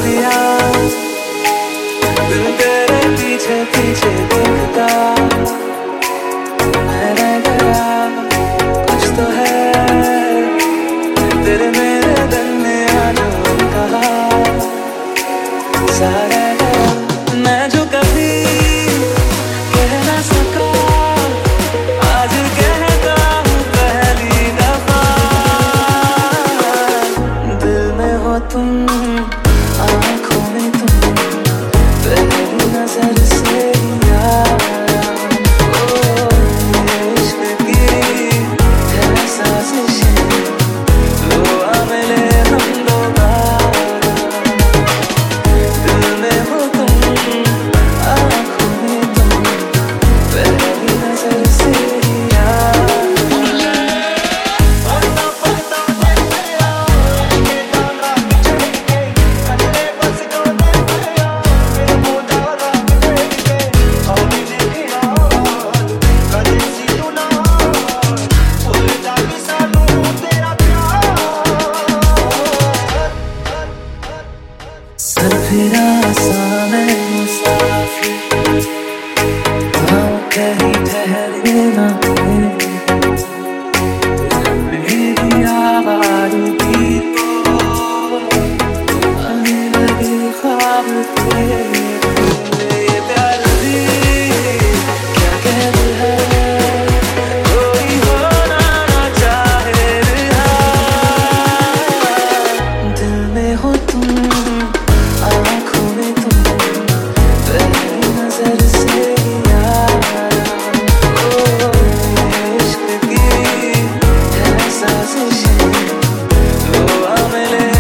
दिया, दिल तेरे पीछे पीछे देखता मैं रह गया। कुछ तो है तेरे मेरे दिल में आज कहा सारा गया। मैं जो कभी कह ना सका आज कहता हूँ पहली दफा। दिल में हो तुम, आँखों में तुम, पहली नजर से यार। ओ इश्क की है साजिशें, तो आ मिले हम दोबारा। दिल में हो तुम, आँखों में तुम, पहली नजर से यार। सरफिरा सा मैं मुसाफिर, हाँ कहीं ठहरे ना मेरी आवाज़ी को आने लगे ख्वाब तेरे। ये प्यार भी क्या कहते हैं, कोई होना ना चाहे रिहा। दिल में हो तुम, आँखों में तुम, पहली नजर से यार। ओ इश्क की है साजिशें, तो आ मिले